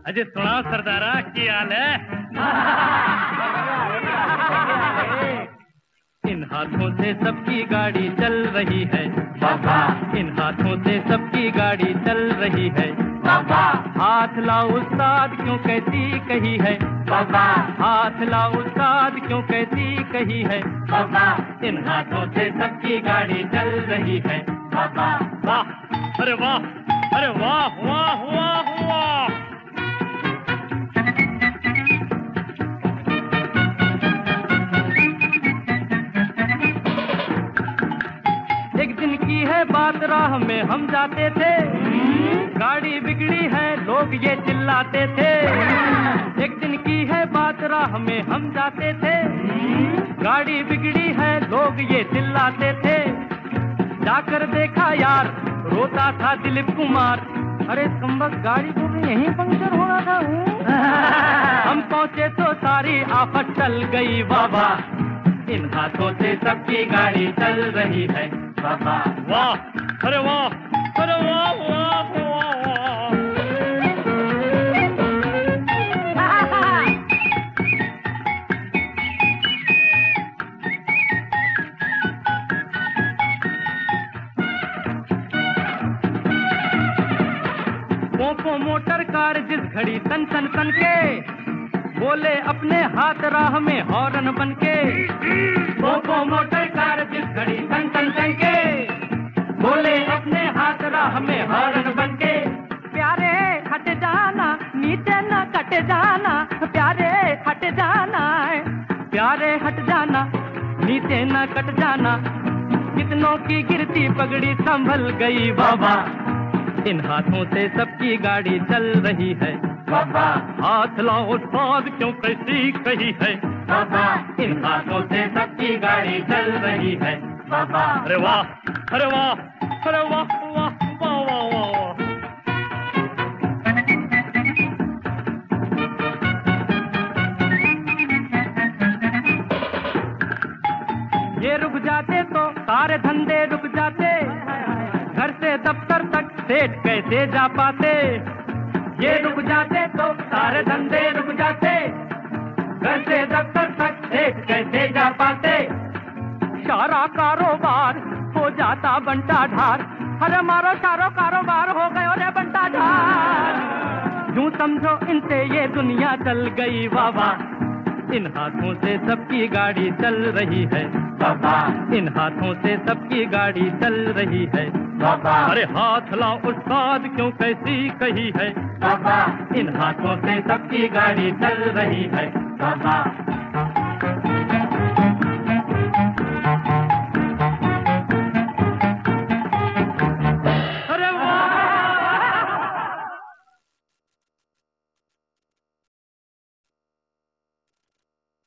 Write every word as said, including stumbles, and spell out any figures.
अजय सुना सरदारा की हाल है? इन हाथों से सबकी गाड़ी चल रही है बाबा, इन हाथों से सबकी गाड़ी चल रही है बाबा। हाथ लाओ उस्ताद क्यों कैसी कही है बाबा, हाथ लाओ उस्ताद क्यों कैसी कही है बाबा। इन हाथों से सबकी गाड़ी चल रही है बाबा। वाह, अरे वाह, अरे वाह वाह वाह वाह। एक दिन की है बात, राह में हम जाते थे, गाड़ी बिगड़ी है लोग ये चिल्लाते थे। एक दिन की है बात, राह में हम जाते थे, गाड़ी बिगड़ी है लोग ये चिल्लाते थे। जाकर देखा यार, रोता था दिलीप कुमार, अरे कमबख्त गाड़ी को भी यहीं पंक्चर हो रहा था। हम पहुंचे तो सारी आफत चल गई बाबा। इन हाथों से सबकी गाड़ी चल रही है बाबा। वाह, अरे वाह, अरे वाह वाह वाह। पोपो मोटर कार जिस घड़ी तन तन तन के, बोले अपने हाथ राह में हॉर्न बनके। पोपो मोटर कार जिस घड़ी तन तन तन के, बोले अपने हाथ राह में हॉर्न बनके। प्यारे हट जाना, नीचे न कट जाना, प्यारे हट जाना, प्यारे हट जाना, नीचे न कट जाना। कितनों की गिरती पगड़ी संभल गई बाबा। इन हाथों से सबकी गाड़ी चल रही है बाबा। हाथ लाओ उस्ताद क्यों कैसी कही है बाबा। इन हाथों से सबकी गाड़ी चल रही है बाबा। अरे वाह, अरे वाह, अरे वाह वाह वाह वाह वाह। ये रुक जाते तो सारे धंधे रुक जाते, घर से दफ्तर तक सेठ कैसे जा पाते। ये रुक जाते तो सारे धंधे रुक जाते, घर से दफ्तर तक सेठ कैसे जा पाते। सारा कारोबार हो जाता बंटा ढार, अरे मारो सारो कारोबार हो गयो रे बंटा ढार। यूं समझो इनसे ये दुनिया चल गई बाबा। इन हाथों से सबकी गाड़ी चल रही है बाबा। इन हाथों से सबकी गाड़ी चल रही है बाबा। अरे हाथ लाओ उस्ताद क्यों कैसी कही है बाबा। इन हाथों से सबकी गाड़ी चल रही है बाबा।